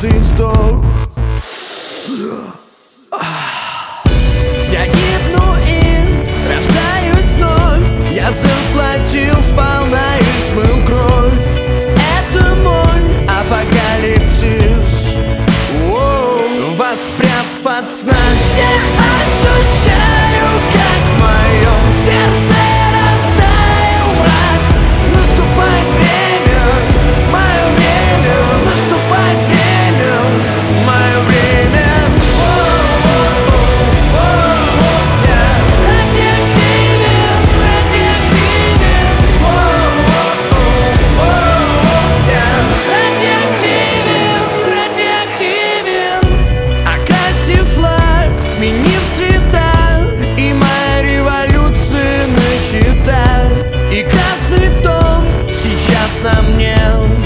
каждый вздох. Я гибну и рождаюсь вновь. Я заплатил сполна и смыл кровь. Это мой апокалипсис. Воспряв от сна, я ощущаю, как в моем сердце растаял мрак. Наступает время, мое время, наступает время, мое время. Радиоактивен, радиоактивен, радиоактивен, радиоактивен. Окрасив флаг, сменив цвета, и моя революция начата. И красный тон сейчас на мне.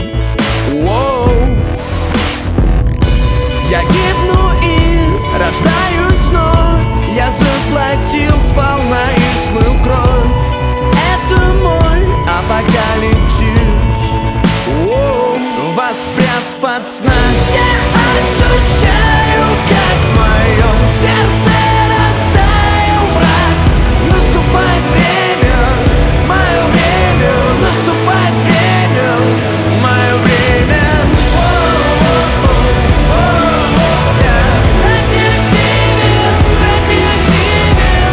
Я гибну и рождаюсь вновь. Я заплатил сполна и смыл кровь. Это мой апокалипсис. Воспряв от сна, я ощущаю, как в моем сердце растаял мрак. Наступает время, мое время, наступает время, мое время. Радиоактивен, радиоактивен,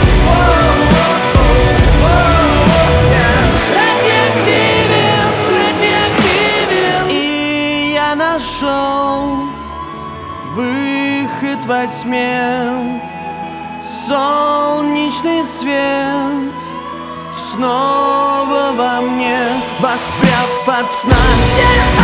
радиоактивен, радиоактивен. И я нашел выход во тьме. Солнечный свет снова во мне. Воспряв от сна,